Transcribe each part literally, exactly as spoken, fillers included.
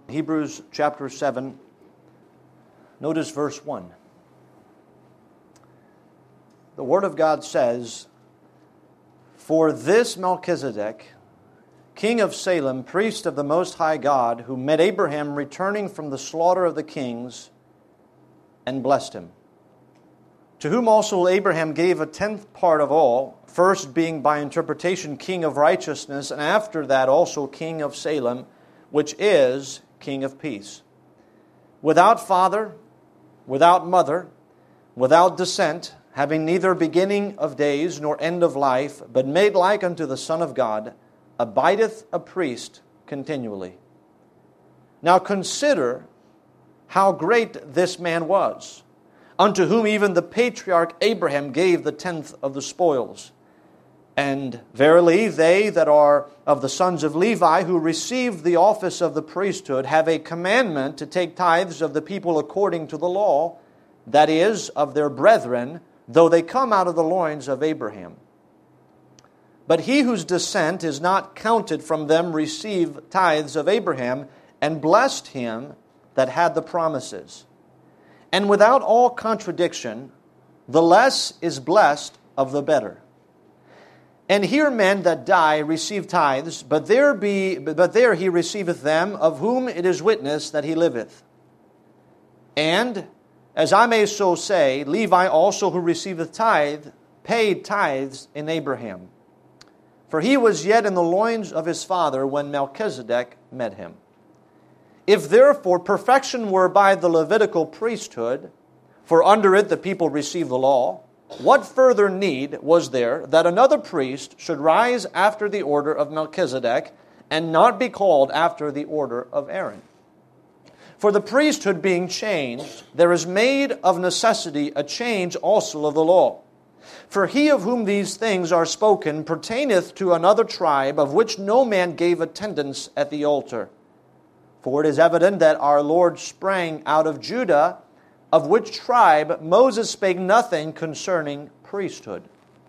Hebrews chapter seven, notice verse one. The Word of God says, "For this Melchizedek, king of Salem, priest of the Most High God, who met Abraham returning from the slaughter of the kings, and blessed him, to whom also Abraham gave a tenth part of all, first being by interpretation king of righteousness, and after that also king of Salem, which is king of peace. Without father, without mother, without descent, having neither beginning of days nor end of life, but made like unto the Son of God, abideth a priest continually." Now consider how great this man was, unto whom even the patriarch Abraham gave the tenth of the spoils. And verily they that are of the sons of Levi, who received the office of the priesthood, have a commandment to take tithes of the people according to the law, that is, of their brethren, though they come out of the loins of Abraham. But he whose descent is not counted from them received tithes of Abraham, and blessed him that had the promises. And without all contradiction, the less is blessed of the better. And here men that die receive tithes, but there be but there he receiveth them, of whom it is witness that he liveth. And, as I may so say, Levi also, who receiveth tithe, paid tithes in Abraham. For he was yet in the loins of his father when Melchizedek met him. If therefore perfection were by the Levitical priesthood, for under it the people received the law, what further need was there that another priest should rise after the order of Melchizedek, and not be called after the order of Aaron? For the priesthood being changed, there is made of necessity a change also of the law. For he of whom these things are spoken pertaineth to another tribe, of which no man gave attendance at the altar. For it is evident that our Lord sprang out of Judah, of which tribe Moses spake nothing concerning priesthood.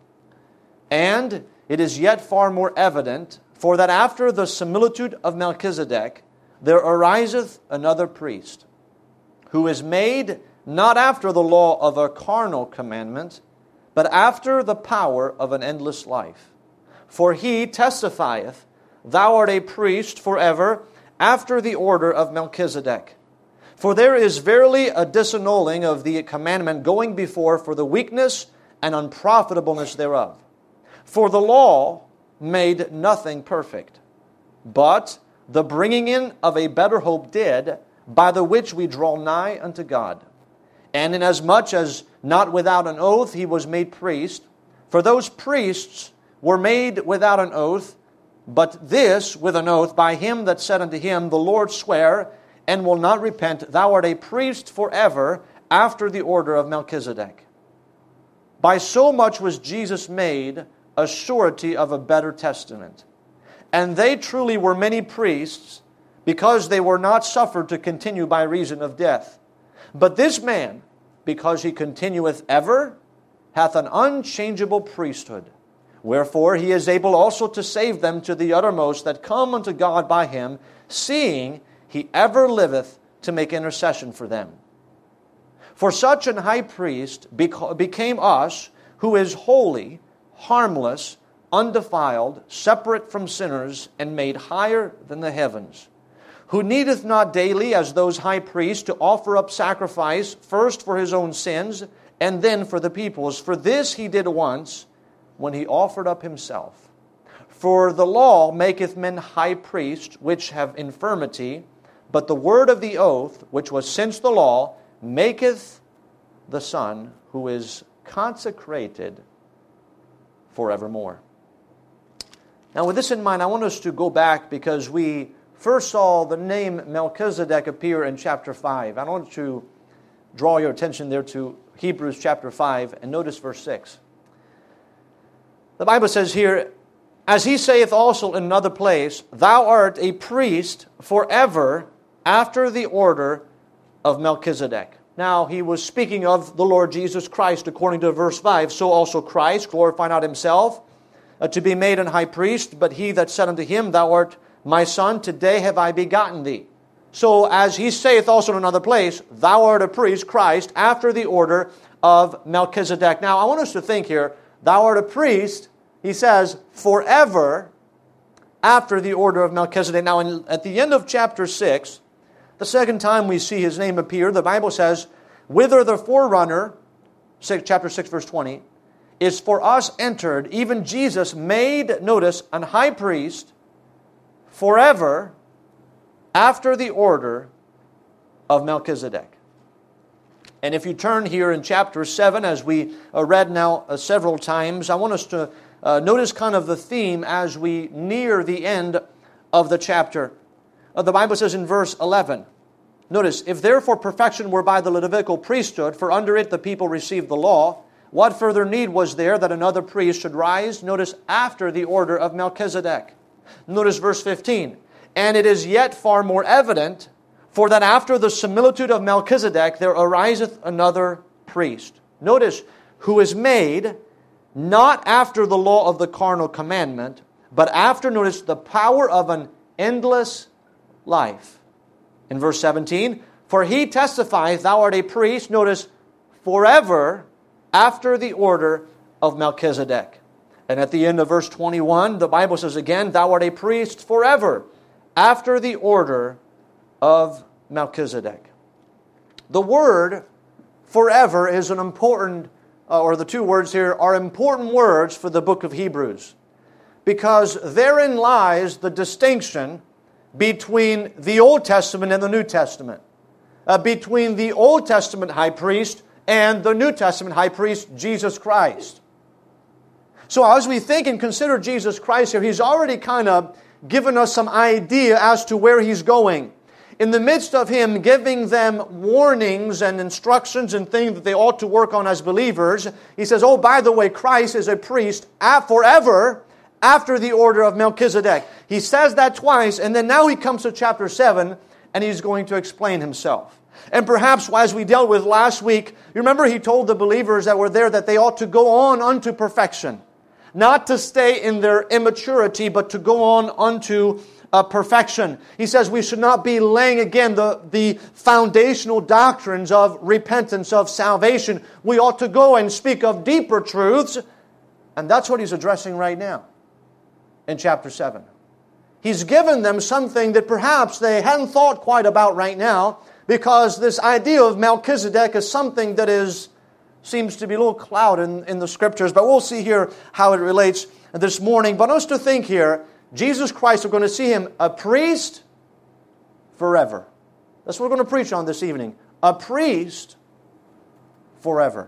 And it is yet far more evident, for that after the similitude of Melchizedek, there ariseth another priest, who is made not after the law of a carnal commandment, but after the power of an endless life. For he testifieth, "Thou art a priest forever, after the order of Melchizedek." For there is verily a disannulling of the commandment going before for the weakness and unprofitableness thereof. For the law made nothing perfect, but the bringing in of a better hope did, by the which we draw nigh unto God. And inasmuch as not without an oath he was made priest, for those priests were made without an oath, but this with an oath by him that said unto him, "The Lord sware, and will not repent, thou art a priest forever, after the order of Melchizedek." By so much was Jesus made a surety of a better testament. And they truly were many priests, because they were not suffered to continue by reason of death. But this man, because he continueth ever, hath an unchangeable priesthood. Wherefore he is able also to save them to the uttermost that come unto God by him, seeing he ever liveth to make intercession for them. For such an high priest became us, who is holy, harmless, undefiled, separate from sinners, and made higher than the heavens, who needeth not daily, as those high priests, to offer up sacrifice, first for his own sins, and then for the people's. For this he did once, when he offered up himself. For the law maketh men high priests, which have infirmity, but the word of the oath, which was since the law, maketh the Son, who is consecrated forevermore. Now with this in mind, I want us to go back, because we first saw the name Melchizedek appear in chapter five. I want to draw your attention there to Hebrews chapter five, and notice verse six. The Bible says here, "As he saith also in another place, Thou art a priest forever, after the order of Melchizedek." Now, he was speaking of the Lord Jesus Christ according to verse five. "So also Christ, glorify not himself, uh, to be made an high priest, but he that said unto him, Thou art my son, today have I begotten thee." So as he saith also in another place, thou art a priest, Christ, after the order of Melchizedek. Now I want us to think here, thou art a priest, he says, forever after the order of Melchizedek. Now in, at the end of chapter six, the second time we see his name appear, the Bible says, whither the forerunner, chapter six verse twenty, is for us entered, even Jesus made, notice, an high priest forever after the order of Melchizedek. And if you turn here in chapter seven, as we uh, read now uh, several times, I want us to uh, notice kind of the theme as we near the end of the chapter. Uh, the Bible says in verse eleven, notice, if therefore perfection were by the Levitical priesthood, for under it the people received the law, what further need was there that another priest should rise? Notice, after the order of Melchizedek. Notice verse fifteen. And it is yet far more evident, for that after the similitude of Melchizedek there ariseth another priest. Notice, who is made not after the law of the carnal commandment, but after, notice, the power of an endless life. In verse seventeen, for he testifieth, thou art a priest, notice, forever after the order of Melchizedek. And at the end of verse twenty-one, the Bible says again, thou art a priest forever after the order of Melchizedek. The word forever is an important, uh, or the two words here are important words for the book of Hebrews, because therein lies the distinction between the Old Testament and the New Testament, uh, between the Old Testament high priest and the New Testament high priest, Jesus Christ. So as we think and consider Jesus Christ here, he's already kind of given us some idea as to where he's going. In the midst of him giving them warnings and instructions and things that they ought to work on as believers, he says, oh, by the way, Christ is a priest forever after the order of Melchizedek. He says that twice, and then now he comes to chapter seven, and he's going to explain himself. And perhaps as we dealt with last week, you remember he told the believers that were there that they ought to go on unto perfection. Not to stay in their immaturity, but to go on unto uh, perfection. He says we should not be laying again the, the foundational doctrines of repentance, of salvation. We ought to go and speak of deeper truths. And that's what he's addressing right now in chapter seven. He's given them something that perhaps they hadn't thought quite about right now, because this idea of Melchizedek is something that is seems to be a little clouded in, in the Scriptures, but we'll see here how it relates this morning. But us to think here, Jesus Christ, we're going to see him a priest forever. That's what we're going to preach on this evening. A priest forever.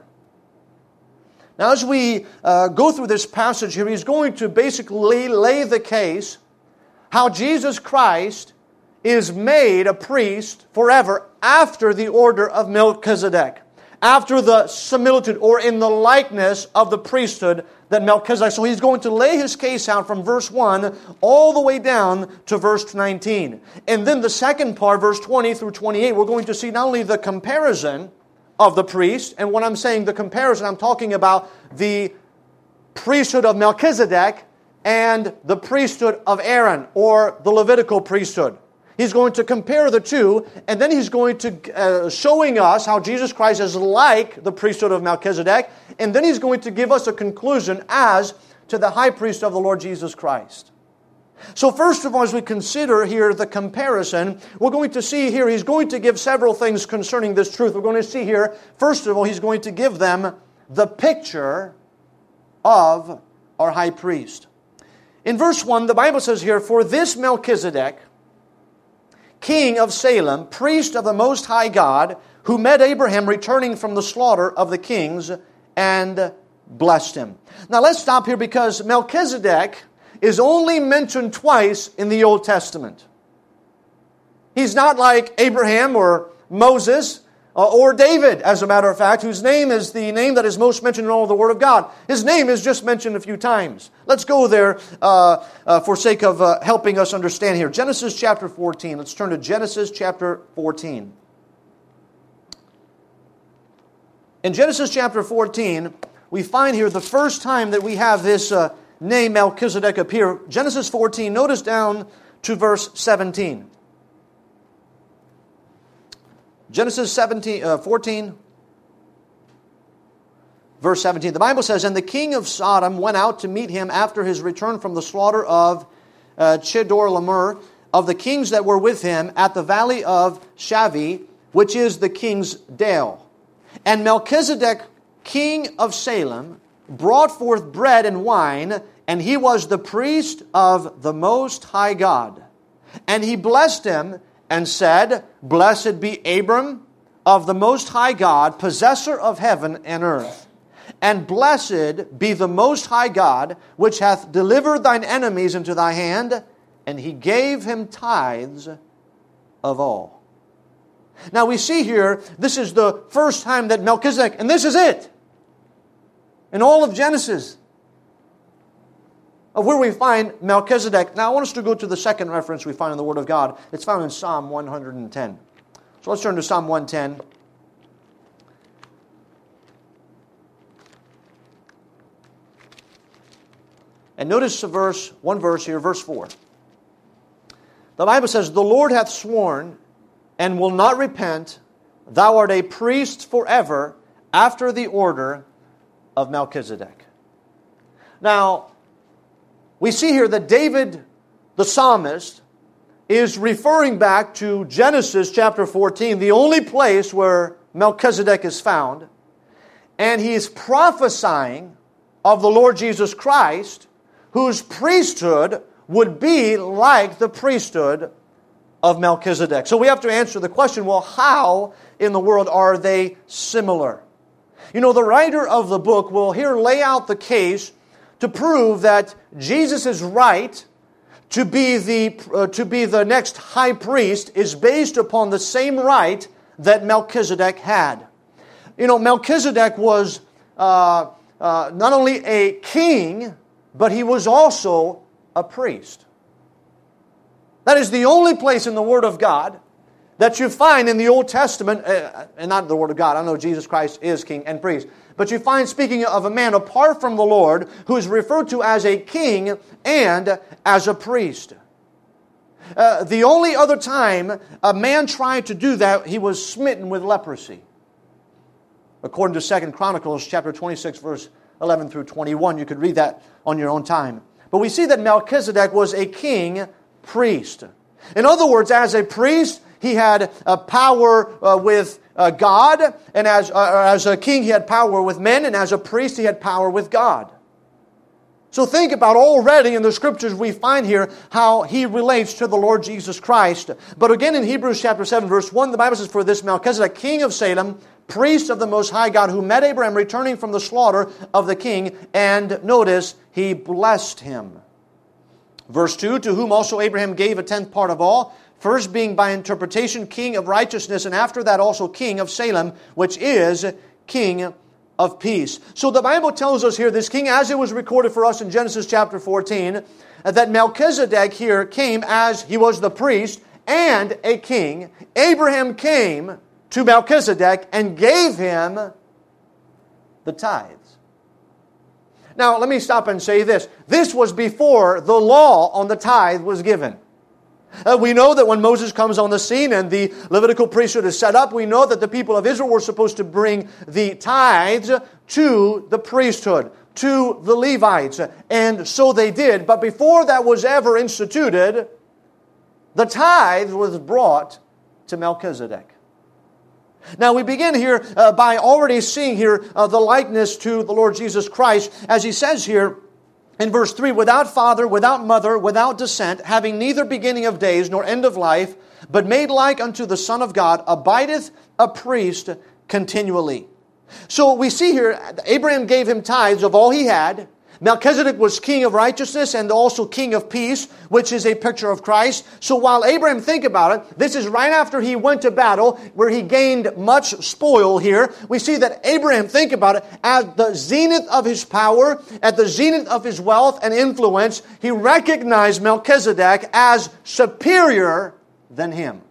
Now as we uh, go through this passage here, he's going to basically lay the case how Jesus Christ is made a priest forever after the order of Melchizedek, after the similitude or in the likeness of the priesthood that Melchizedek. So he's going to lay his case out from verse one all the way down to verse nineteen. And then the second part, verse twenty through twenty-eight, we're going to see not only the comparison of the priest, and when I'm saying the comparison, I'm talking about the priesthood of Melchizedek and the priesthood of Aaron, or the Levitical priesthood. He's going to compare the two, and then he's going to uh, showing us how Jesus Christ is like the priesthood of Melchizedek, and then he's going to give us a conclusion as to the high priest of the Lord Jesus Christ. So first of all, as we consider here the comparison, we're going to see here, he's going to give several things concerning this truth. We're going to see here, first of all, he's going to give them the picture of our high priest. In verse one, the Bible says here, for this Melchizedek, king of Salem, priest of the Most High God, who met Abraham returning from the slaughter of the kings and blessed him. Now let's stop here, because Melchizedek is only mentioned twice in the Old Testament. He's not like Abraham or Moses uh, or David, as a matter of fact, whose name is the name that is most mentioned in all of the Word of God. His name is just mentioned a few times. Let's go there uh, uh, for sake of uh, helping us understand here. Genesis chapter fourteen. Let's turn to Genesis chapter fourteen. In Genesis chapter fourteen, we find here the first time that we have this uh, name Melchizedek appear. Genesis fourteen, notice down to verse seventeen. Genesis seventeen, uh, fourteen, verse seventeen. The Bible says, "And the king of Sodom went out to meet him after his return from the slaughter of uh, Chedorlaomer, of the kings that were with him at the valley of Shavi, which is the king's dale. And Melchizedek, king of Salem, brought forth bread and wine, and he was the priest of the Most High God. And he blessed him and said, Blessed be Abram of the Most High God, possessor of heaven and earth. And blessed be the Most High God, which hath delivered thine enemies into thy hand. And he gave him tithes of all." Now we see here, this is the first time that Melchizedek, and this is it, in all of Genesis, of where we find Melchizedek. Now I want us to go to the second reference we find in the Word of God. It's found in Psalm one hundred ten. So let's turn to Psalm one ten. And notice a verse, one verse here, verse four. The Bible says, "The Lord hath sworn and will not repent. Thou art a priest forever after the order of Melchizedek." Now, we see here that David, the psalmist, is referring back to Genesis chapter fourteen, the only place where Melchizedek is found. And he is prophesying of the Lord Jesus Christ, whose priesthood would be like the priesthood of Melchizedek. So we have to answer the question, well, how in the world are they similar? You know, the writer of the book will here lay out the case to prove that Jesus is right to be the uh, to be the next high priest is based upon the same right that Melchizedek had. You know, Melchizedek was uh, uh, not only a king, but he was also a priest. That is the only place in the Word of God that you find in the Old Testament, uh, and not the Word of God, I know Jesus Christ is king and priest, but you find speaking of a man apart from the Lord who is referred to as a king and as a priest. Uh, the only other time a man tried to do that, he was smitten with leprosy. According to Second Chronicles chapter twenty-six, verse eleven through twenty-one, you could read that on your own time. But we see that Melchizedek was a king priest. In other words, as a priest, he had a power uh, with uh, God, and as, uh, as a king, he had power with men, and as a priest, he had power with God. So think about already in the Scriptures we find here how he relates to the Lord Jesus Christ. But again in Hebrews chapter seven, verse one, the Bible says, "For this Melchizedek, king of Salem, priest of the Most High God, who met Abraham returning from the slaughter of the king, and notice, he blessed him." Verse two, "To whom also Abraham gave a tenth part of all, first being by interpretation king of righteousness, and after that also king of Salem, which is king of peace." So the Bible tells us here, this king, as it was recorded for us in Genesis chapter fourteen, that Melchizedek here came as he was the priest and a king. Abraham came to Melchizedek and gave him the tithes. Now, let me stop and say this. This was before the law on the tithe was given. Uh, we know that when Moses comes on the scene and the Levitical priesthood is set up, we know that the people of Israel were supposed to bring the tithes to the priesthood, to the Levites. And so they did. But before that was ever instituted, the tithe was brought to Melchizedek. Now we begin here uh, by already seeing here uh, the likeness to the Lord Jesus Christ, as he says here in verse three, "Without father, without mother, without descent, having neither beginning of days nor end of life, but made like unto the Son of God, abideth a priest continually." So we see here, Abraham gave him tithes of all he had. Melchizedek was king of righteousness and also king of peace, which is a picture of Christ. So while Abraham, think about it, this is right after he went to battle where he gained much spoil here. We see that Abraham, think about it, at the zenith of his power, at the zenith of his wealth and influence, he recognized Melchizedek as superior than him.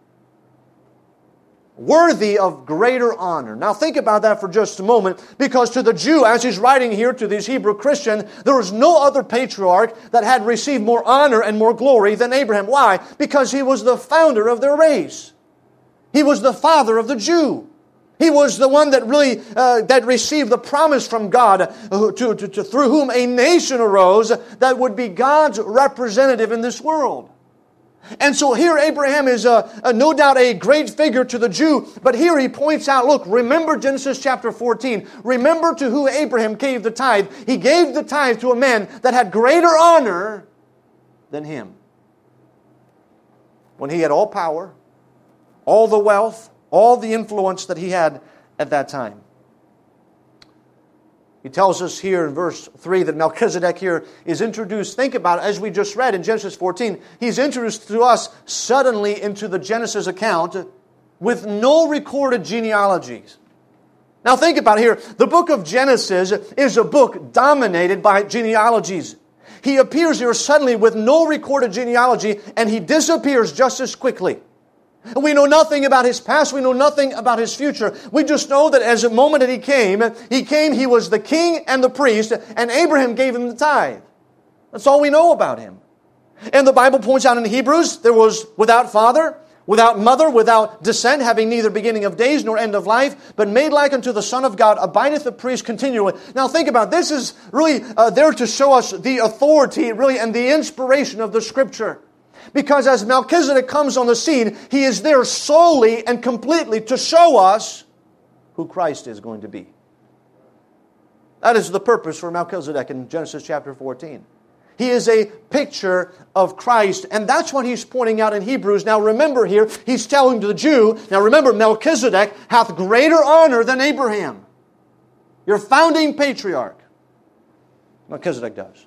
Worthy of greater honor. Now think about that for just a moment, because to the Jew, as he's writing here to these Hebrew Christians, there was no other patriarch that had received more honor and more glory than Abraham. Why? Because he was the founder of their race. He was the father of the Jew. He was the one that really uh, that received the promise from God, uh, to, to, to, through whom a nation arose that would be God's representative in this world. And so here Abraham is uh, uh, no doubt a great figure to the Jew, but here he points out, look, remember Genesis chapter fourteen. Remember to who Abraham gave the tithe. He gave the tithe to a man that had greater honor than him. When he had all power, all the wealth, all the influence that he had at that time. He tells us here in verse three that Melchizedek here is introduced. Think about it, as we just read in Genesis fourteen. He's introduced to us suddenly into the Genesis account with no recorded genealogies. Now think about it here. The book of Genesis is a book dominated by genealogies. He appears here suddenly with no recorded genealogy, and he disappears just as quickly. We know nothing about his past. We know nothing about his future. We just know that as a moment that he came, he came, he was the king and the priest, and Abraham gave him the tithe. That's all we know about him. And the Bible points out in Hebrews, there was without father, without mother, without descent, having neither beginning of days nor end of life, but made like unto the Son of God, abideth the priest continually. Now think about it. This is really uh, there to show us the authority, really, and the inspiration of the Scripture. Because as Melchizedek comes on the scene, he is there solely and completely to show us who Christ is going to be. That is the purpose for Melchizedek in Genesis chapter fourteen. He is a picture of Christ, and that's what he's pointing out in Hebrews. Now remember here, he's telling to the Jew, now remember, Melchizedek hath greater honor than Abraham, your founding patriarch. Melchizedek does.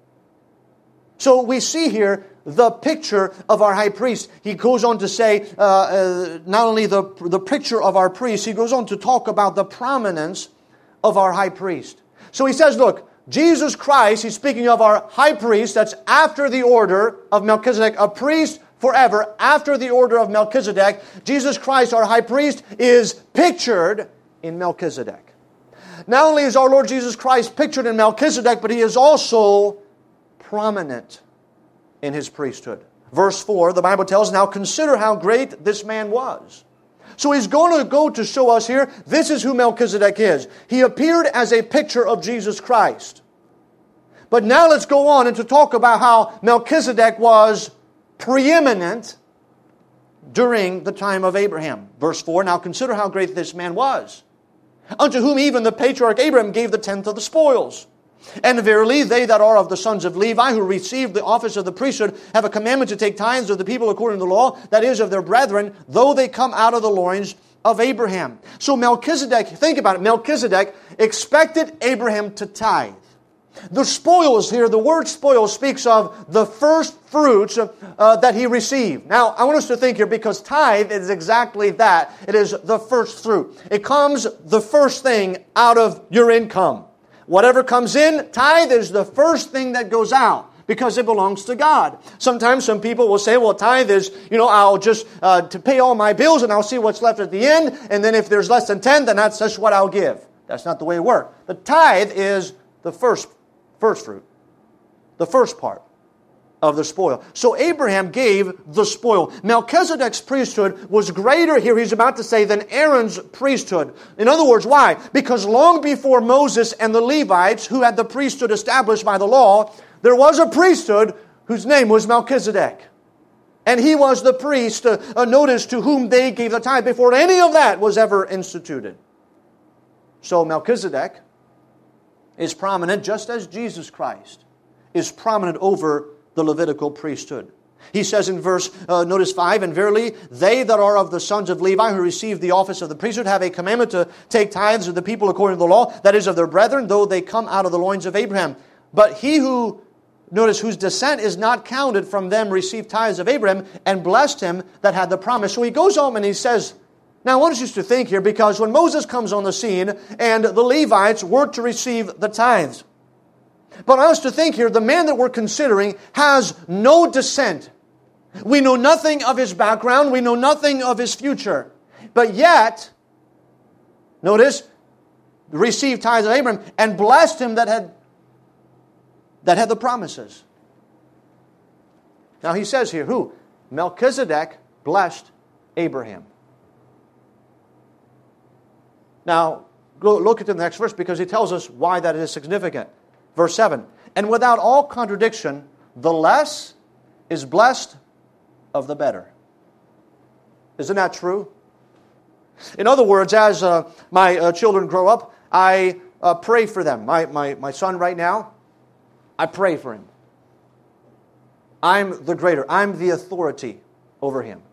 So we see here the picture of our high priest. He goes on to say, uh, uh, not only the, the picture of our priest, he goes on to talk about the prominence of our high priest. So he says, look, Jesus Christ, he's speaking of our high priest, that's after the order of Melchizedek, a priest forever, after the order of Melchizedek. Jesus Christ, our high priest, is pictured in Melchizedek. Not only is our Lord Jesus Christ pictured in Melchizedek, but he is also prominent in his priesthood. Verse four, the Bible tells, now consider how great this man was. So he's going to go to show us here, this is who Melchizedek is. He appeared as a picture of Jesus Christ. But now let's go on and to talk about how Melchizedek was preeminent during the time of Abraham. Verse four, now consider how great this man was, unto whom even the patriarch Abraham gave the tenth of the spoils. And verily, they that are of the sons of Levi, who received the office of the priesthood, have a commandment to take tithes of the people according to the law, that is, of their brethren, though they come out of the loins of Abraham. So Melchizedek, think about it, Melchizedek expected Abraham to tithe. The spoils here, the word spoils speaks of the first fruits uh, that he received. Now, I want us to think here, because tithe is exactly that. It is the first fruit. It comes the first thing out of your income. Whatever comes in, tithe is the first thing that goes out, because it belongs to God. Sometimes some people will say, well, tithe is, you know, I'll just uh, to pay all my bills and I'll see what's left at the end, and then if there's less than ten, then that's just what I'll give. That's not the way it works. The tithe is the first, first fruit, the first part of the spoil. So Abraham gave the spoil. Melchizedek's priesthood was greater here, he's about to say, than Aaron's priesthood. In other words, why? Because long before Moses and the Levites, who had the priesthood established by the law, there was a priesthood whose name was Melchizedek. And he was the priest, uh, uh, notice, to whom they gave the tithe before any of that was ever instituted. So Melchizedek is prominent, just as Jesus Christ is prominent over the Levitical priesthood. He says in verse, uh, notice five, and verily, they that are of the sons of Levi, who receive the office of the priesthood, have a commandment to take tithes of the people according to the law, that is, of their brethren, though they come out of the loins of Abraham. But he who, notice, whose descent is not counted from them, received tithes of Abraham, and blessed him that had the promise. So he goes on and he says, now I want us to think here, because when Moses comes on the scene, and the Levites were to receive the tithes, but I want us to think here, the man that we're considering has no descent. We know nothing of his background. We know nothing of his future. But yet, notice, received tithes of Abraham and blessed him that had, that had the promises. Now he says here, who? Melchizedek blessed Abraham. Now, go look at the next verse because he tells us why that is significant. Verse seven, and without all contradiction, the less is blessed of the better. Isn't that true? In other words, as uh, my uh, children grow up, I uh, pray for them. My, my, my son right now, I pray for him. I'm the greater. I'm the authority over him.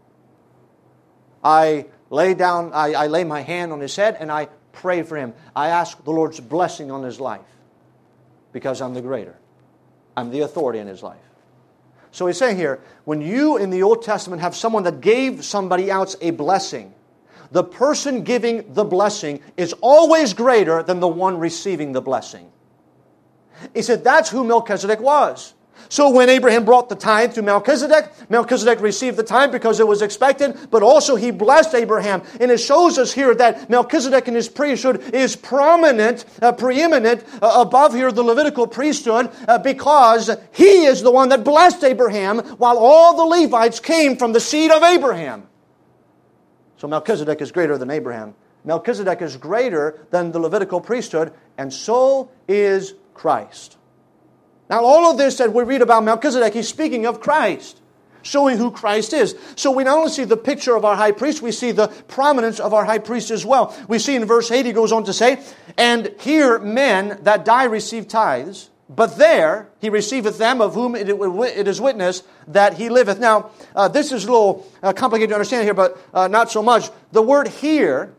I lay down, I, I lay my hand on his head and I pray for him. I ask the Lord's blessing on his life because I'm the greater. I'm the authority in his life. So he's saying here, when you in the Old Testament have someone that gave somebody else a blessing, the person giving the blessing is always greater than the one receiving the blessing. He said that's who Melchizedek was. So when Abraham brought the tithe to Melchizedek, Melchizedek received the tithe because it was expected, but also he blessed Abraham. And it shows us here that Melchizedek in his priesthood is prominent, uh, preeminent uh, above here the Levitical priesthood uh, because he is the one that blessed Abraham while all the Levites came from the seed of Abraham. So Melchizedek is greater than Abraham. Melchizedek is greater than the Levitical priesthood, and so is Christ. Now, all of this that we read about Melchizedek, he's speaking of Christ, showing who Christ is. So we not only see the picture of our high priest, we see the prominence of our high priest as well. We see in verse eight, he goes on to say, and here men that die receive tithes, but there he receiveth them of whom it is witness that he liveth. Now, uh, this is a little uh, complicated to understand here, but uh, not so much. The word here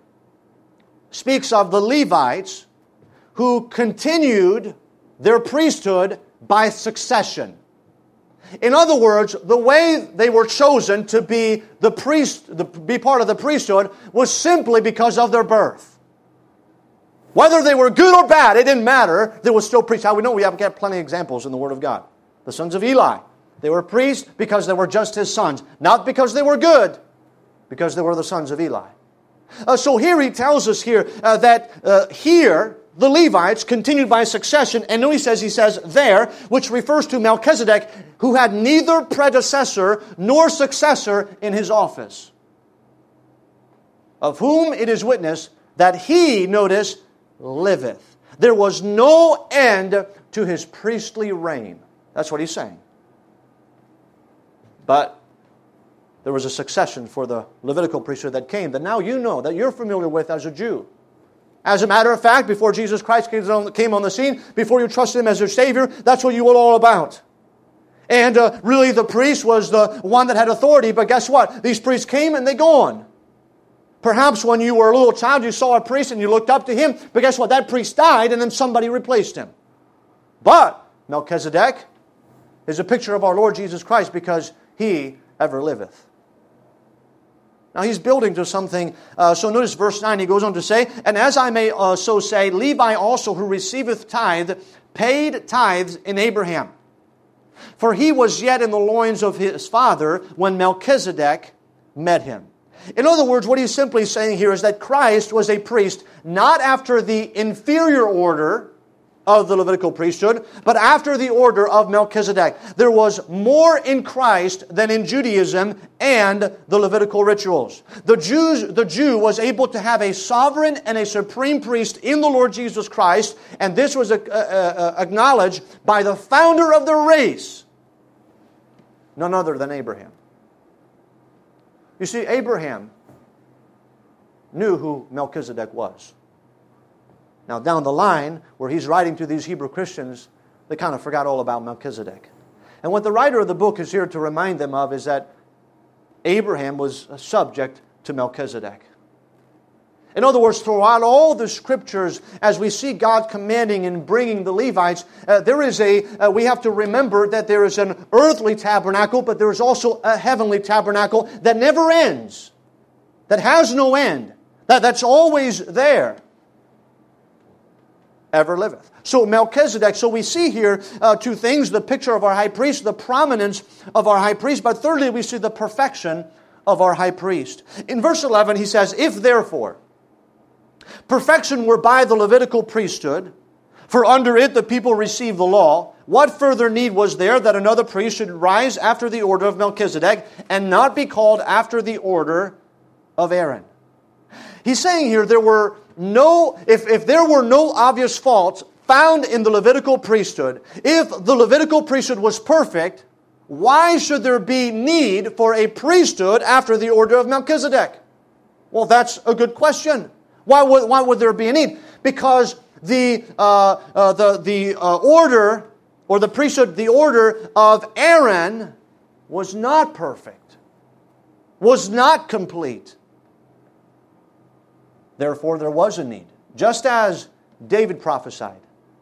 speaks of the Levites who continued their priesthood by succession. In other words, the way they were chosen to be the priest, to be part of the priesthood, was simply because of their birth. Whether they were good or bad, it didn't matter. There was still priests. How we know? We have got plenty of examples in the Word of God. The sons of Eli, they were priests because they were just his sons, not because they were good, because they were the sons of Eli. Uh, so here he tells us here uh, that uh, here. The Levites continued by succession, and then he says, he says there, which refers to Melchizedek, who had neither predecessor nor successor in his office, of whom it is witness that he, notice, liveth. There was no end to his priestly reign. That's what he's saying. But there was a succession for the Levitical priesthood that came, that now you know, that you're familiar with as a Jew. As a matter of fact, before Jesus Christ came on the scene, before you trusted Him as your Savior, that's what you were all about. And uh, really the priest was the one that had authority, but guess what? These priests came and they gone. Perhaps when you were a little child, you saw a priest and you looked up to him, but guess what? That priest died and then somebody replaced him. But Melchizedek is a picture of our Lord Jesus Christ because He ever liveth. Now he's building to something. Uh, so notice verse nine, he goes on to say, and as I may uh, so say, Levi also who receiveth tithe, paid tithes in Abraham. For he was yet in the loins of his father when Melchizedek met him. In other words, what he's simply saying here is that Christ was a priest not after the inferior order of the Levitical priesthood, but after the order of Melchizedek. There was more in Christ than in Judaism and the Levitical rituals. The Jews, the Jew was able to have a sovereign and a supreme priest in the Lord Jesus Christ, and this was uh, uh, acknowledged by the founder of the race, none other than Abraham. You see, Abraham knew who Melchizedek was. Now, down the line, where he's writing to these Hebrew Christians, they kind of forgot all about Melchizedek. And what the writer of the book is here to remind them of is that Abraham was subject to Melchizedek. In other words, throughout all the Scriptures, as we see God commanding and bringing the Levites, uh, there is a, uh, we have to remember that there is an earthly tabernacle, but there is also a heavenly tabernacle that never ends, that has no end, that, that's always there. Ever liveth. So Melchizedek, so we see here uh, two things, the picture of our high priest, the prominence of our high priest, but thirdly we see the perfection of our high priest. In verse eleven he says, if therefore perfection were by the Levitical priesthood, for under it the people received the law, what further need was there that another priest should rise after the order of Melchizedek and not be called after the order of Aaron? He's saying here there were no, if, if there were no obvious faults found in the Levitical priesthood, if the Levitical priesthood was perfect, why should there be need for a priesthood after the order of Melchizedek? Well, that's a good question. Why would, why would there be a need? Because the, uh, uh, the, the uh, order, or the priesthood, the order of Aaron was not perfect, was not complete. Therefore, there was a need. Just as David prophesied,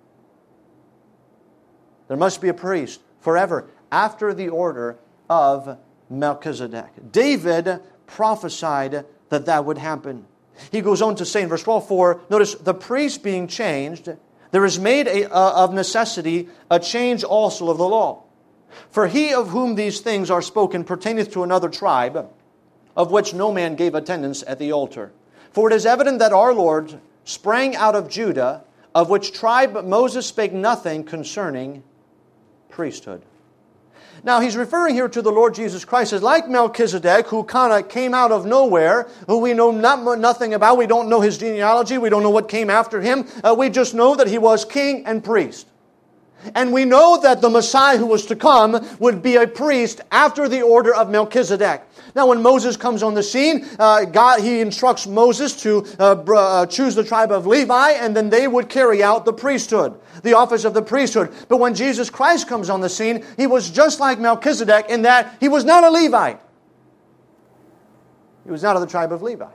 there must be a priest forever after the order of Melchizedek. David prophesied that that would happen. He goes on to say in verse twelve, for, notice, the priest being changed, there is made a, uh, of necessity a change also of the law. For he of whom these things are spoken pertaineth to another tribe, of which no man gave attendance at the altar. For it is evident that our Lord sprang out of Judah, of which tribe Moses spake nothing concerning priesthood. Now, he's referring here to the Lord Jesus Christ as like Melchizedek, who kind of came out of nowhere, who we know not, nothing about. We don't know his genealogy. We don't know what came after him. Uh, we just know that he was king and priest. And we know that the Messiah who was to come would be a priest after the order of Melchizedek. Now, when Moses comes on the scene, uh, God he instructs Moses to uh, br- uh, choose the tribe of Levi, and then they would carry out the priesthood, the office of the priesthood. But when Jesus Christ comes on the scene, he was just like Melchizedek in that he was not a Levite. He was not of the tribe of Levi.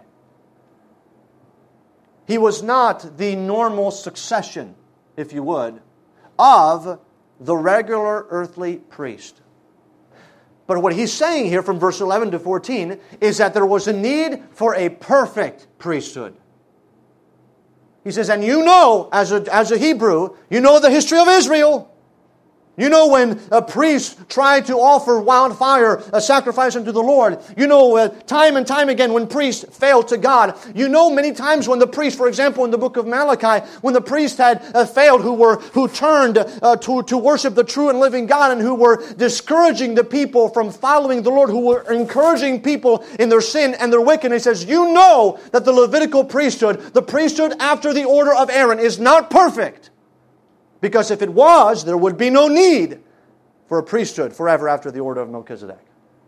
He was not the normal succession, if you would, of the regular earthly priest. But what he's saying here from verse eleven to fourteen is that there was a need for a perfect priesthood. He says, and you know, as a, as a Hebrew, you know the history of Israel. You know when a priest tried to offer wildfire, a sacrifice unto the Lord. You know uh, time and time again when priests failed to God. You know many times when the priest, for example in the book of Malachi, when the priest had uh, failed, who were who turned uh, to, to worship the true and living God, and who were discouraging the people from following the Lord, who were encouraging people in their sin and their wickedness. He says, you know that the Levitical priesthood, the priesthood after the order of Aaron, is not perfect. Because if it was, there would be no need for a priesthood forever after the order of Melchizedek.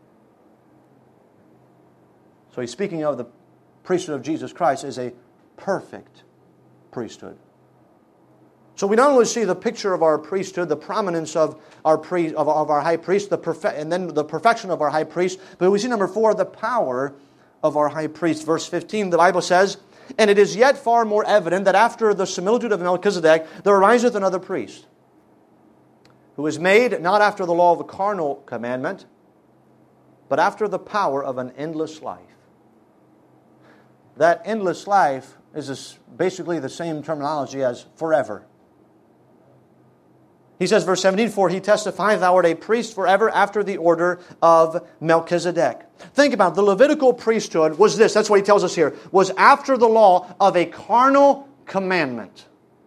So he's speaking of the priesthood of Jesus Christ as a perfect priesthood. So we not only see the picture of our priesthood, the prominence of our priest, of, of our high priest, the perfe- and then the perfection of our high priest, but we see number four, the power of our high priest. Verse fifteen, the Bible says, and it is yet far more evident that after the similitude of Melchizedek, there ariseth another priest, who is made not after the law of a carnal commandment, but after the power of an endless life. That endless life is basically the same terminology as forever. He says, verse seventeen, for he testifieth, thou art a priest forever after the order of Melchizedek. Think about it. The Levitical priesthood was this, that's what he tells us here, was after the law of a carnal commandment.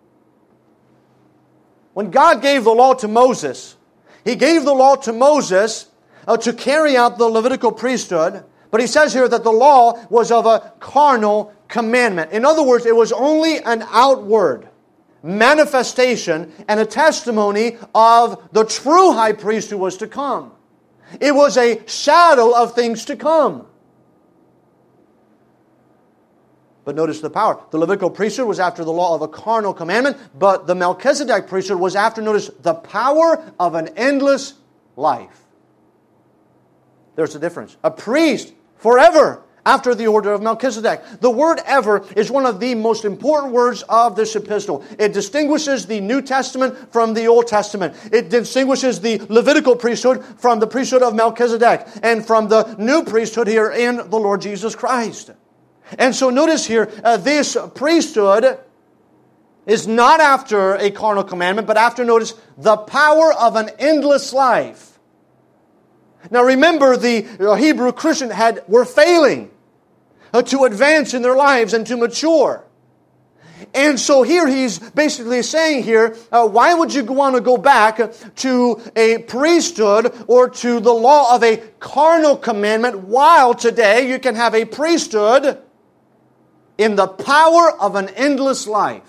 When God gave the law to Moses, He gave the law to Moses uh, to carry out the Levitical priesthood, but He says here that the law was of a carnal commandment. In other words, it was only an outward manifestation and a testimony of the true high priest who was to come. It was a shadow of things to come. But notice the power. The Levitical priesthood was after the law of a carnal commandment, but the Melchizedek priesthood was after, notice, the power of an endless life. There's a difference. A priest forever after the order of Melchizedek. The word ever is one of the most important words of this epistle. It distinguishes the New Testament from the Old Testament. It distinguishes the Levitical priesthood from the priesthood of Melchizedek and from the new priesthood here in the Lord Jesus Christ. And so notice here, uh, this priesthood is not after a carnal commandment, but after, notice, the power of an endless life. Now remember, the Hebrew Christian had were failing uh, to advance in their lives and to mature. And so here he's basically saying here, uh, why would you want to go back to a priesthood or to the law of a carnal commandment while today you can have a priesthood in the power of an endless life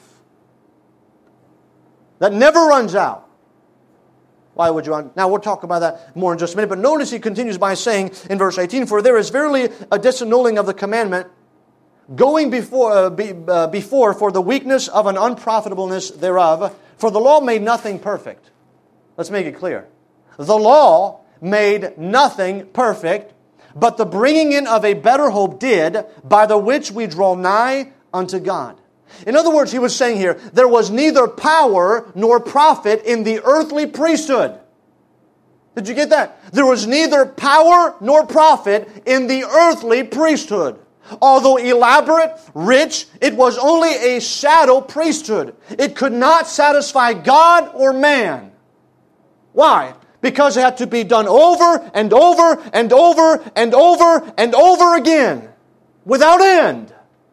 that never runs out. Why would you want? Now we'll talk about that more in just a minute. But notice he continues by saying in verse eighteen, "For there is verily a disannulling of the commandment, going before, uh, be, uh, before for the weakness of an unprofitableness thereof. For the law made nothing perfect." Let's make it clear. The law made nothing perfect, but the bringing in of a better hope did, by the which we draw nigh unto God. In other words, he was saying here, there was neither power nor profit in the earthly priesthood. Did you get that? There was neither power nor profit in the earthly priesthood. Although elaborate, rich, it was only a shadow priesthood. It could not satisfy God or man. Why? Because it had to be done over and over and over and over and over again, without end.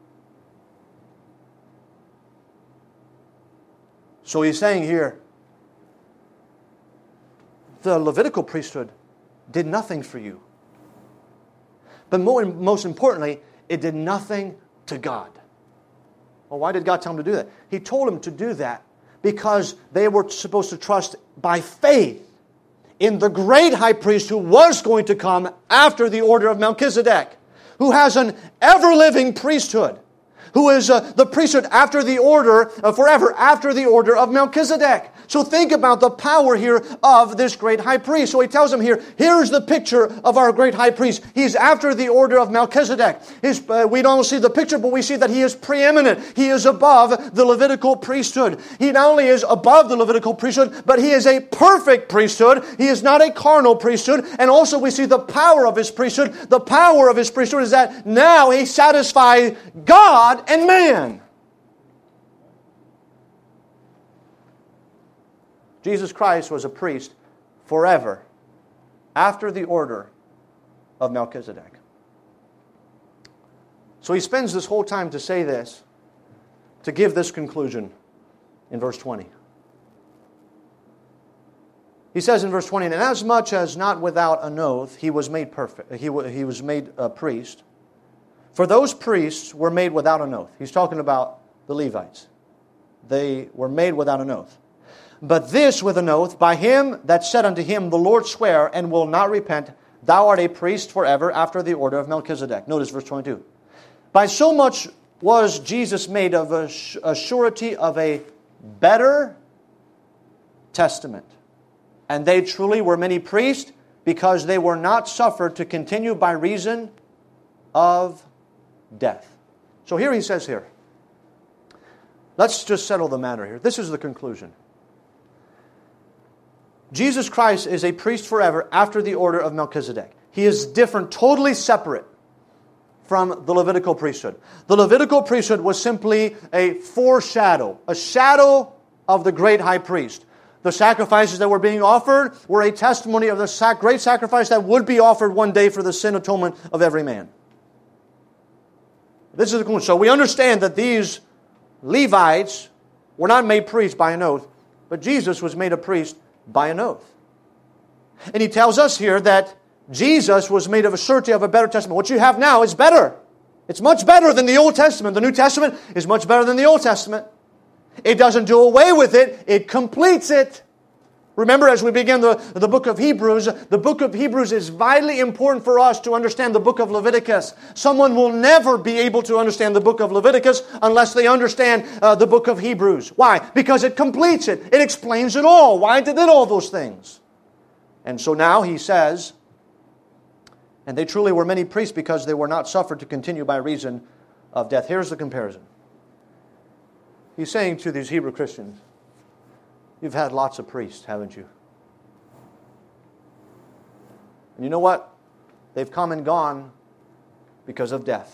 So he's saying here, the Levitical priesthood did nothing for you. But more, most importantly, it did nothing to God. Well, why did God tell him to do that? He told him to do that because they were supposed to trust by faith in the great high priest who was going to come after the order of Melchizedek, who has an ever-living priesthood, who is uh, the priesthood after the order, uh, forever after the order of Melchizedek. So think about the power here of this great high priest. So he tells him here, here's the picture of our great high priest. He's after the order of Melchizedek. His, uh, we don't see the picture, but we see that he is preeminent. He is above the Levitical priesthood. He not only is above the Levitical priesthood, but he is a perfect priesthood. He is not a carnal priesthood. And also we see the power of his priesthood. The power of his priesthood is that now he satisfies God and man. Jesus Christ was a priest forever after the order of Melchizedek. So he spends this whole time to say this, to give this conclusion in verse twenty. He says in verse twenty, "And as much as not without an oath he was made perfect, he, he was made a priest, for those priests were made without an oath." He's talking about the Levites. They were made without an oath. "But this with an oath, by him that said unto him, the Lord sware, and will not repent, thou art a priest forever after the order of Melchizedek." Notice verse twenty-two. "By so much was Jesus made of a, a surety of a better testament. And they truly were many priests, because they were not suffered to continue by reason of death." So here he says here, let's just settle the matter here. This is the conclusion. Jesus Christ is a priest forever after the order of Melchizedek. He is different, totally separate from the Levitical priesthood. The Levitical priesthood was simply a foreshadow, a shadow of the great high priest. The sacrifices that were being offered were a testimony of the sac- great sacrifice that would be offered one day for the sin atonement of every man. This is the conclusion. So we understand that these Levites were not made priests by an oath, but Jesus was made a priest by an oath. And he tells us here that Jesus was made of a surety of a better testament. What you have now is better. It's much better than the Old Testament. The New Testament is much better than the Old Testament. It doesn't do away with it. It completes it. Remember, as we begin the, the book of Hebrews, the book of Hebrews is vitally important for us to understand the book of Leviticus. Someone will never be able to understand the book of Leviticus unless they understand uh, the book of Hebrews. Why? Because it completes it. It explains it all. Why it did all those things. And so now he says, "And they truly were many priests, because they were not suffered to continue by reason of death." Here's the comparison. He's saying to these Hebrew Christians, you've had lots of priests, haven't you? And you know what? They've come and gone because of death.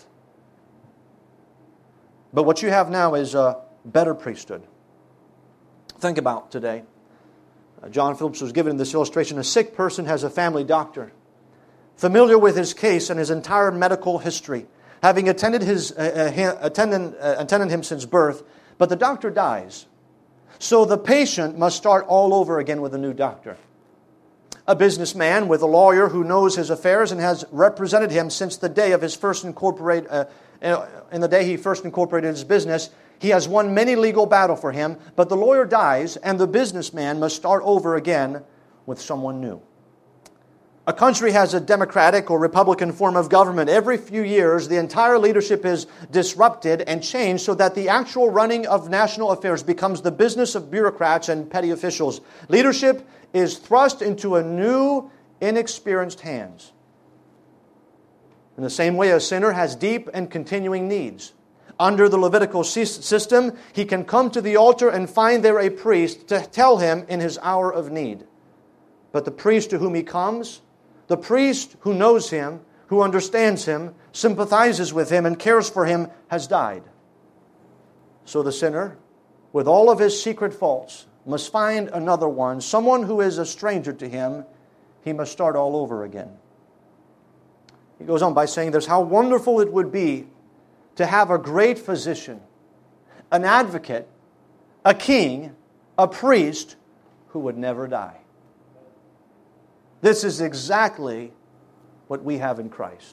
But what you have now is a better priesthood. Think about today. Uh, John Phillips was given this illustration. A sick person has a family doctor, familiar with his case and his entire medical history, having attended, his, uh, uh, attended, uh, attended him since birth, but the doctor dies. So the patient must start all over again with a new doctor. a businessman with a lawyer who knows his affairs and has represented him since the day of his first incorporate, uh, in the day he first incorporated his business. He has won many legal battles for him, but the lawyer dies and the businessman must start over again with someone new. A country has a democratic or republican form of government. Every few years, the entire leadership is disrupted and changed so that the actual running of national affairs becomes the business of bureaucrats and petty officials. Leadership is thrust into a new, inexperienced hands. In the same way, a sinner has deep and continuing needs. Under the Levitical system, he can come to the altar and find there a priest to tell him in his hour of need. But the priest to whom he comes, the priest who knows him, who understands him, sympathizes with him, and cares for him, has died. So the sinner, with all of his secret faults, must find another one, someone who is a stranger to him. He must start all over again. He goes on by saying this, how wonderful it would be to have a great physician, an advocate, a king, a priest who would never die. This is exactly what we have in Christ.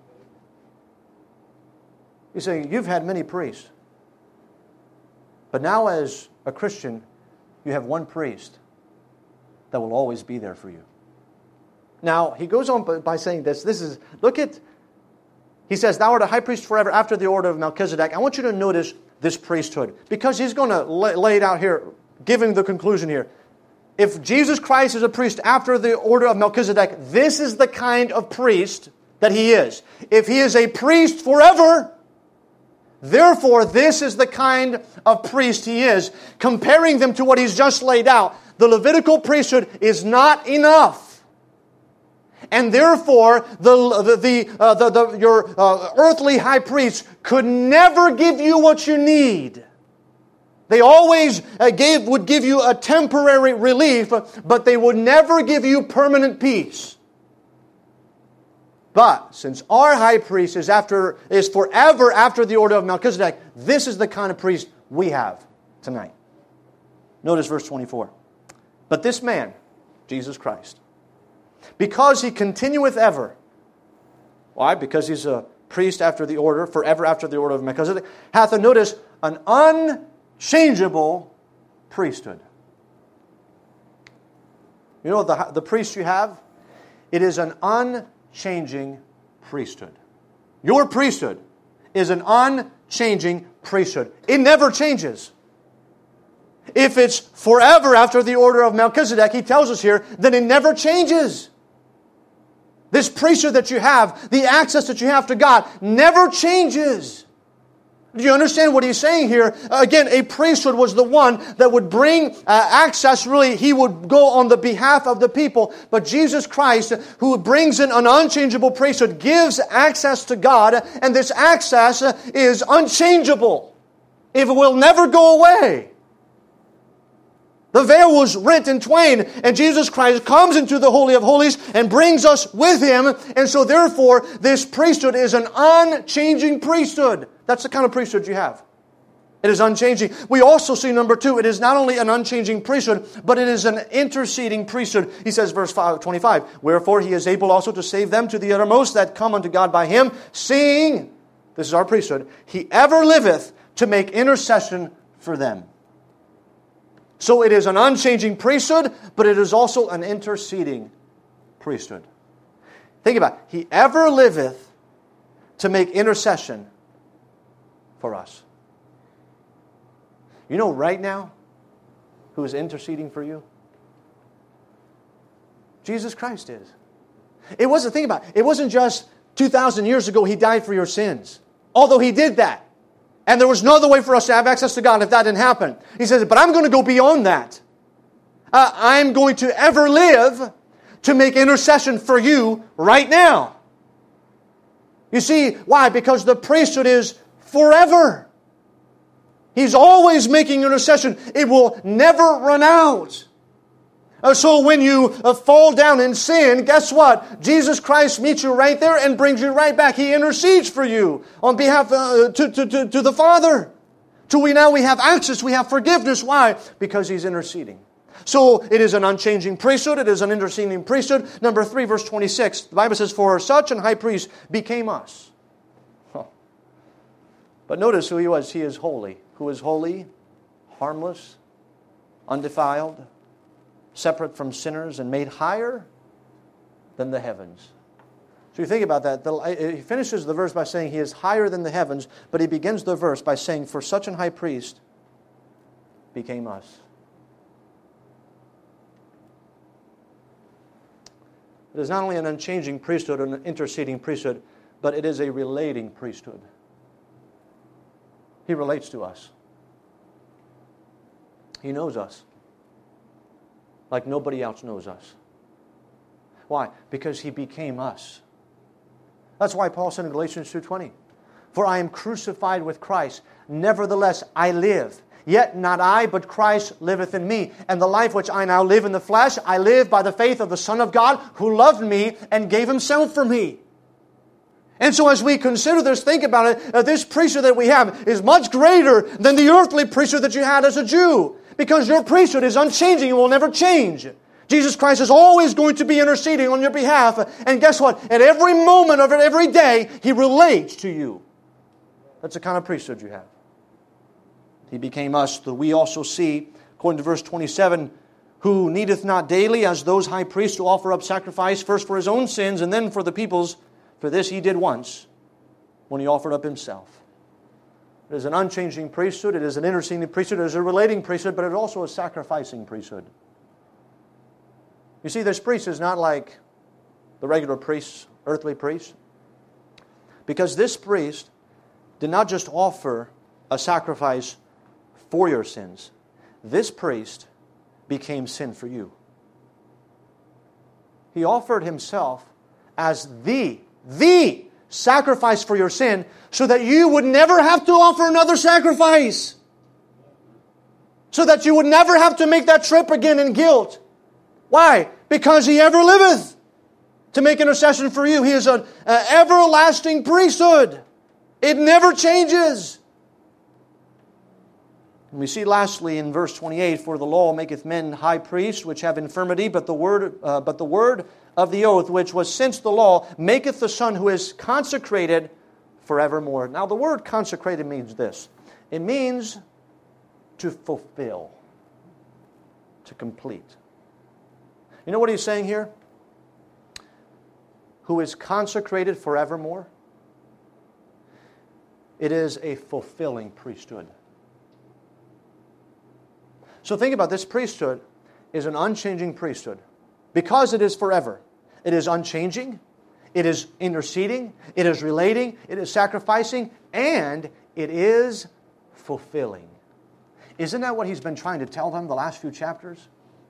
You say, you've had many priests. But now as a Christian, you have one priest that will always be there for you. Now, he goes on by saying this. This is, look at, he says, thou art a high priest forever after the order of Melchizedek. I want you to notice this priesthood, because he's going to lay it out here, giving the conclusion here. If Jesus Christ is a priest after the order of Melchizedek, this is the kind of priest that he is. If he is a priest forever, therefore this is the kind of priest he is. Comparing them to what he's just laid out, the Levitical priesthood is not enough. And therefore, the, the, the, uh, the, the, your uh, earthly high priest could never give you what you need. They always uh, gave, would give you a temporary relief, but they would never give you permanent peace. But since our high priest is after is forever after the order of Melchizedek, this is the kind of priest we have tonight. Notice verse twenty-four. But this man, Jesus Christ, because he continueth ever. Why? Because he's a priest after the order, forever after the order of Melchizedek, hath a, notice, an unchangeable priesthood. You know the, the priest you have? It is an unchanging priesthood. Your priesthood is an unchanging priesthood. It never changes. If it's forever after the order of Melchizedek, he tells us here, then it never changes. This priesthood that you have, the access that you have to God, never changes. Do you understand what he's saying here? Again, a priesthood was the one that would bring uh, access. Really, he would go on the behalf of the people. But Jesus Christ, who brings in an unchangeable priesthood, gives access to God. And this access is unchangeable. It will never go away. The veil was rent in twain, and Jesus Christ comes into the Holy of Holies and brings us with Him. And so therefore, this priesthood is an unchanging priesthood. That's the kind of priesthood you have. It is unchanging. We also see, number two, it is not only an unchanging priesthood, but it is an interceding priesthood. He says, verse twenty-five, wherefore He is able also to save them to the uttermost that come unto God by Him, seeing, this is our priesthood, He ever liveth to make intercession for them. So it is an unchanging priesthood, but it is also an interceding priesthood. Think about it. He ever liveth to make intercession for us. You know right now who is interceding for you? Jesus Christ is. It wasn't, think about it, it wasn't just two thousand years ago He died for your sins. Although He did that. And there was no other way for us to have access to God if that didn't happen. He says, but I'm going to go beyond that. Uh, I'm going to ever live to make intercession for you right now. You see, why? Because the priesthood is forever. He's always making intercession. It will never run out. Uh, so when you uh, fall down in sin, guess what? Jesus Christ meets you right there and brings you right back. He intercedes for you on behalf uh, to, to, to, to the Father. So we now we have access, we have forgiveness. Why? Because He's interceding. So it is an unchanging priesthood. It is an interceding priesthood. Number three, verse twenty-six. The Bible says, for such an high priest became us. Huh. But notice who he was. He is holy. Who is holy, harmless, undefiled, separate from sinners, and made higher than the heavens. So you think about that. The, he finishes the verse by saying he is higher than the heavens, but he begins the verse by saying, for such an high priest became us. It is not only an unchanging priesthood, an interceding priesthood, but it is a relating priesthood. He relates to us. He knows us like nobody else knows us. Why? Because he became us. That's why Paul said in Galatians two twenty, for I am crucified with Christ. Nevertheless, I live. Yet not I, but Christ liveth in me. And the life which I now live in the flesh, I live by the faith of the Son of God, who loved me and gave himself for me. And so as we consider this, think about it, uh, this priesthood that we have is much greater than the earthly priesthood that you had as a Jew. Because your priesthood is unchanging and will never change. Jesus Christ is always going to be interceding on your behalf. And guess what? At every moment of it, every day, He relates to you. That's the kind of priesthood you have. He became us, that we also see, according to verse twenty-seven, who needeth not daily, as those high priests, to offer up sacrifice, first for His own sins, and then for the people's. For this He did once, when He offered up Himself. It is an unchanging priesthood, it is an interceding priesthood, it is a relating priesthood, but it is also a sacrificing priesthood. You see, this priest is not like the regular priests, earthly priests. Because this priest did not just offer a sacrifice for your sins. This priest became sin for you. He offered Himself as the, the sacrifice for your sin so that you would never have to offer another sacrifice. So that you would never have to make that trip again in guilt. Why? Because He ever liveth to make intercession for you. He is an everlasting priesthood. It never changes. And we see lastly in verse twenty-eight, for the law maketh men high priests which have infirmity, but the word, uh, but the word of the oath, which was since the law, maketh the Son who is consecrated forevermore. Now the word consecrated means this. It means to fulfill, to complete. You know what he's saying here? Who is consecrated forevermore? It is a fulfilling priesthood. So think about this priesthood is an unchanging priesthood. Because it is forever. It is unchanging. It is interceding. It is relating. It is sacrificing. And it is fulfilling. Isn't that what he's been trying to tell them the last few chapters?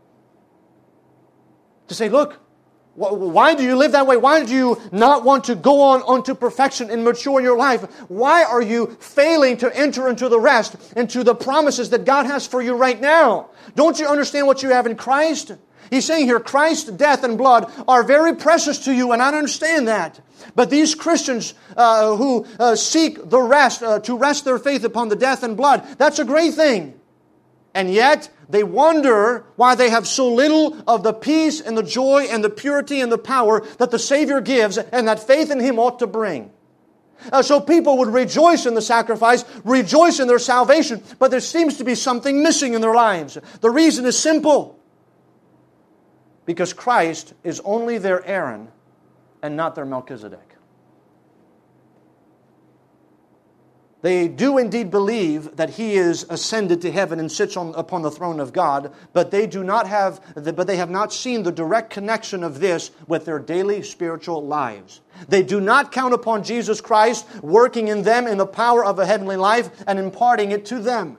To say, look, why do you live that way? Why do you not want to go on unto perfection and mature in your life? Why are you failing to enter into the rest, into the promises that God has for you right now? Don't you understand what you have in Christ? He's saying here, Christ's death and blood are very precious to you, and I understand that. But these Christians uh, who uh, seek the rest, uh, to rest their faith upon the death and blood, that's a great thing. And yet, they wonder why they have so little of the peace and the joy and the purity and the power that the Savior gives and that faith in Him ought to bring. Uh, so people would rejoice in the sacrifice, rejoice in their salvation, but there seems to be something missing in their lives. The reason is simple. Because Christ is only their Aaron and not their Melchizedek. They do indeed believe that He is ascended to heaven and sits on, upon the throne of God, but they do not have, but they have not seen the direct connection of this with their daily spiritual lives. They do not count upon Jesus Christ working in them in the power of a heavenly life and imparting it to them.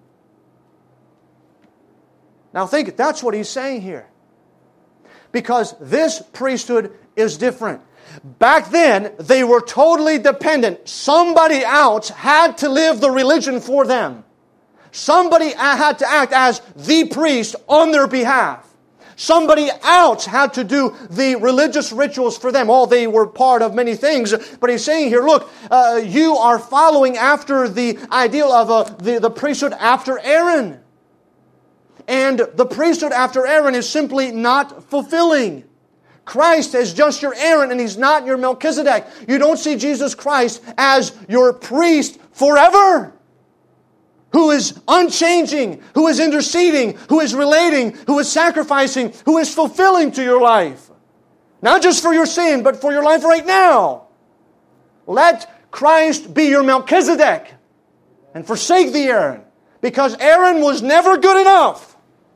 Now think, that's what he's saying here. Because this priesthood is different. Back then, they were totally dependent. Somebody else had to live the religion for them. Somebody had to act as the priest on their behalf. Somebody else had to do the religious rituals for them. All they were part of many things. But he's saying here, look, uh, you are following after the ideal of uh, the, the priesthood after Aaron. and the priesthood after Aaron is simply not fulfilling. Christ is just your Aaron and He's not your Melchizedek. You don't see Jesus Christ as your priest forever, who is unchanging, who is interceding, who is relating, who is sacrificing, who is fulfilling to your life. Not just for your sin, but for your life right now. Let Christ be your Melchizedek and forsake the Aaron, because Aaron was never good enough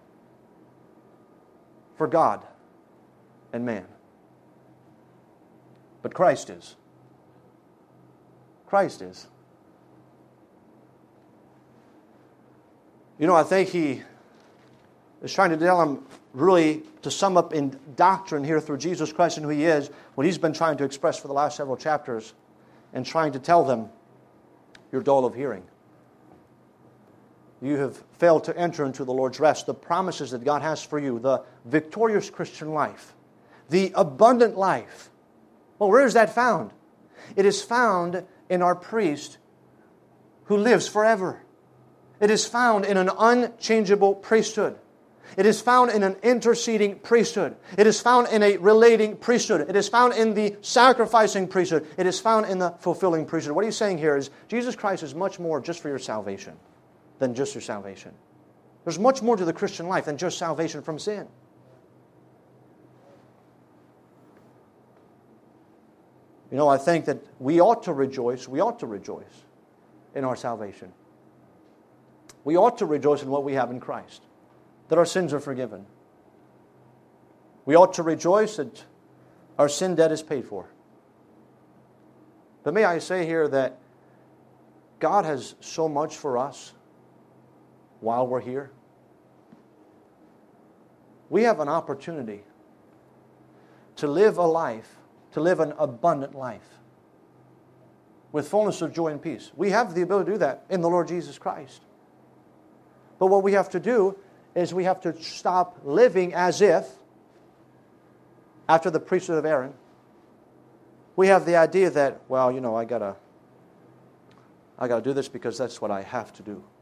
for God and man. But Christ is. Christ is. You know, I think he is trying to tell them, really, to sum up in doctrine here through Jesus Christ and who He is, what He's been trying to express for the last several chapters, and trying to tell them, you're dull of hearing. You have failed to enter into the Lord's rest, the promises that God has for you, the victorious Christian life, the abundant life. Well, where is that found? It is found in our priest who lives forever. It is found in an unchangeable priesthood. It is found in an interceding priesthood. It is found in a relating priesthood. It is found in the sacrificing priesthood. It is found in the fulfilling priesthood. What he's saying here is Jesus Christ is much more just for your salvation than just your salvation. There's much more to the Christian life than just salvation from sin. You know, I think that we ought to rejoice, we ought to rejoice in our salvation. We ought to rejoice in what we have in Christ, that our sins are forgiven. We ought to rejoice that our sin debt is paid for. But may I say here that God has so much for us while we're here. We have an opportunity to live a life, to live an abundant life with fullness of joy and peace. We have the ability to do that in the Lord Jesus Christ. But what we have to do is we have to stop living as if, after the priesthood of Aaron, we have the idea that, well, you know, I gotta, I gotta do this because that's what I have to do.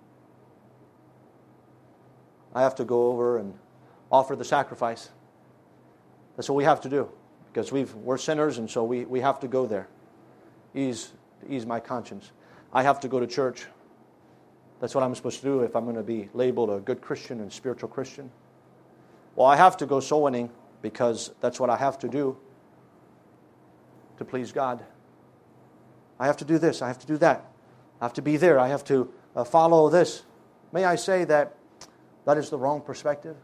I have to go over and offer the sacrifice. That's what we have to do because we've, we're sinners, and so we, we have to go there. Ease, ease my conscience. I have to go to church. That's what I'm supposed to do if I'm going to be labeled a good Christian and spiritual Christian. Well, I have to go soul winning because that's what I have to do to please God. I have to do this. I have to do that. I have to be there. I have to uh, follow this. May I say that that is the wrong perspective?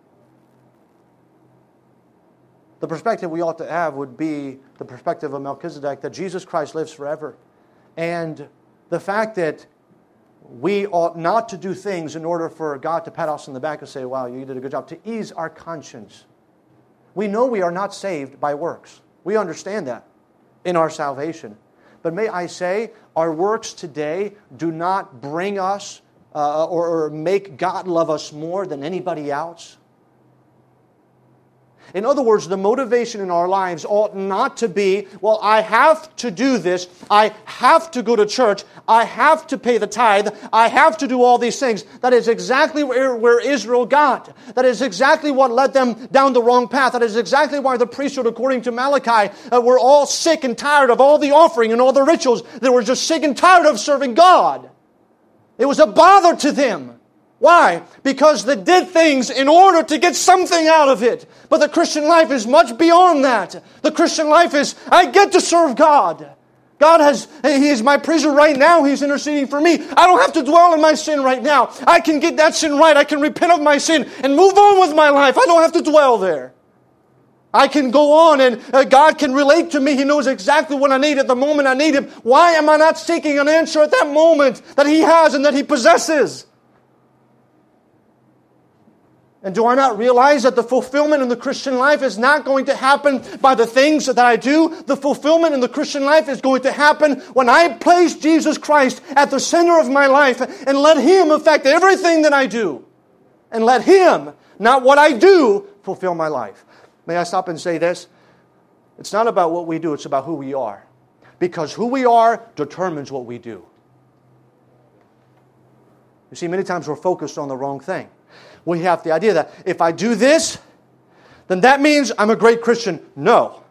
The perspective we ought to have would be the perspective of Melchizedek, that Jesus Christ lives forever. And the fact that we ought not to do things in order for God to pat us on the back and say, wow, you did a good job, to ease our conscience. We know we are not saved by works. We understand that in our salvation. But may I say, our works today do not bring us uh, or, or make God love us more than anybody else. In other words, the motivation in our lives ought not to be, well, I have to do this, I have to go to church, I have to pay the tithe, I have to do all these things. That is exactly where, where Israel got. That is exactly what led them down the wrong path. That is exactly why the priesthood, according to Malachi, uh, were all sick and tired of all the offering and all the rituals. They were just sick and tired of serving God. It was a bother to them. Why? Because they did things in order to get something out of it. But the Christian life is much beyond that. The Christian life is, I get to serve God. God has, He is my priest right now. He's interceding for me. I don't have to dwell in my sin right now. I can get that sin right. I can repent of my sin and move on with my life. I don't have to dwell there. I can go on and uh, God can relate to me. He knows exactly what I need at the moment I need Him. Why am I not seeking an answer at that moment that He has and that He possesses? And do I not realize that the fulfillment in the Christian life is not going to happen by the things that I do? The fulfillment in the Christian life is going to happen when I place Jesus Christ at the center of my life and let Him affect everything that I do. And let Him, not what I do, fulfill my life. May I stop and say this? It's not about what we do, it's about who we are. Because who we are determines what we do. You see, many times we're focused on the wrong thing. We have the idea that if I do this, then that means I'm a great Christian. No.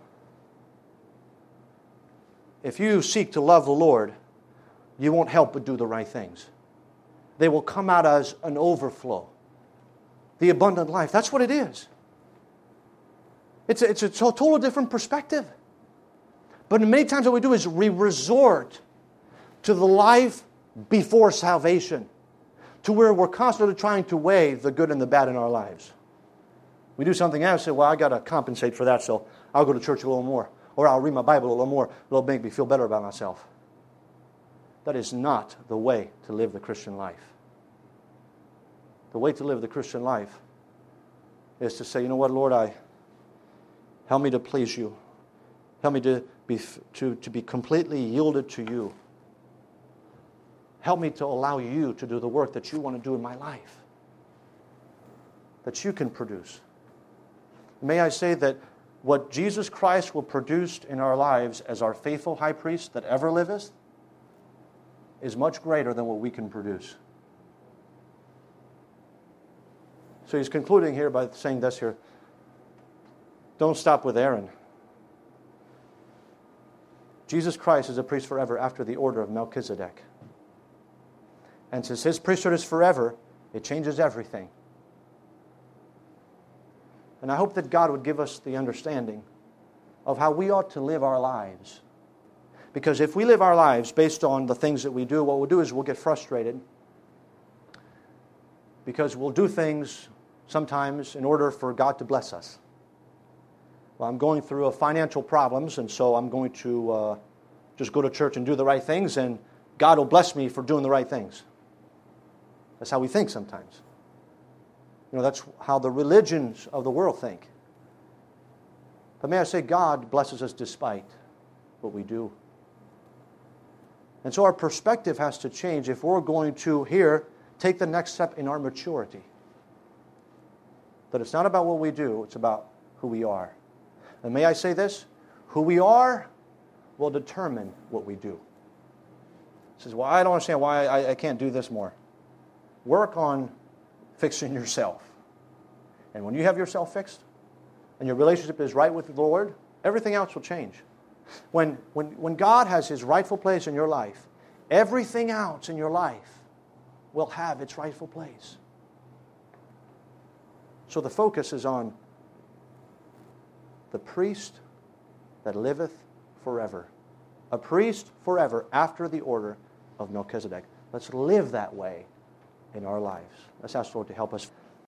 If you seek to love the Lord, you won't help but do the right things. They will come out as an overflow. The abundant life. That's what it is. It's a, it's a total different perspective. But many times what we do is we resort to the life before salvation, to where we're constantly trying to weigh the good and the bad in our lives. We do something else and say, well, I got to compensate for that, so I'll go to church a little more. Or I'll read my Bible a little more. It'll make me feel better about myself. That is not the way to live the Christian life. The way to live the Christian life is to say, you know what, Lord, I help me to please you. Help me to be to, to be completely yielded to you. Help me to allow you to do the work that you want to do in my life, that you can produce. May I say that what Jesus Christ will produce in our lives as our faithful high priest that ever liveth is much greater than what we can produce. So he's concluding here by saying this here. Don't stop with Aaron. Jesus Christ is a priest forever after the order of Melchizedek. And since his priesthood is forever, it changes everything. And I hope that God would give us the understanding of how we ought to live our lives. Because if we live our lives based on the things that we do, what we'll do is we'll get frustrated. Because we'll do things sometimes in order for God to bless us. Well, I'm going through a financial problems, and so I'm going to uh, just go to church and do the right things, and God will bless me for doing the right things. That's how we think sometimes. You know, that's how the religions of the world think. But may I say, God blesses us despite what we do. And so our perspective has to change if we're going to, here, take the next step in our maturity. That it's not about what we do, it's about who we are. And may I say this? Who we are will determine what we do. He says, well, I don't understand why I, I can't do this more. Work on fixing yourself. And when you have yourself fixed, and your relationship is right with the Lord, everything else will change. When, when, when God has His rightful place in your life, everything else in your life will have its rightful place. So the focus is on the priest that liveth forever. A priest forever after the order of Melchizedek. Let's live that way in our lives. Let's ask the Lord to help us.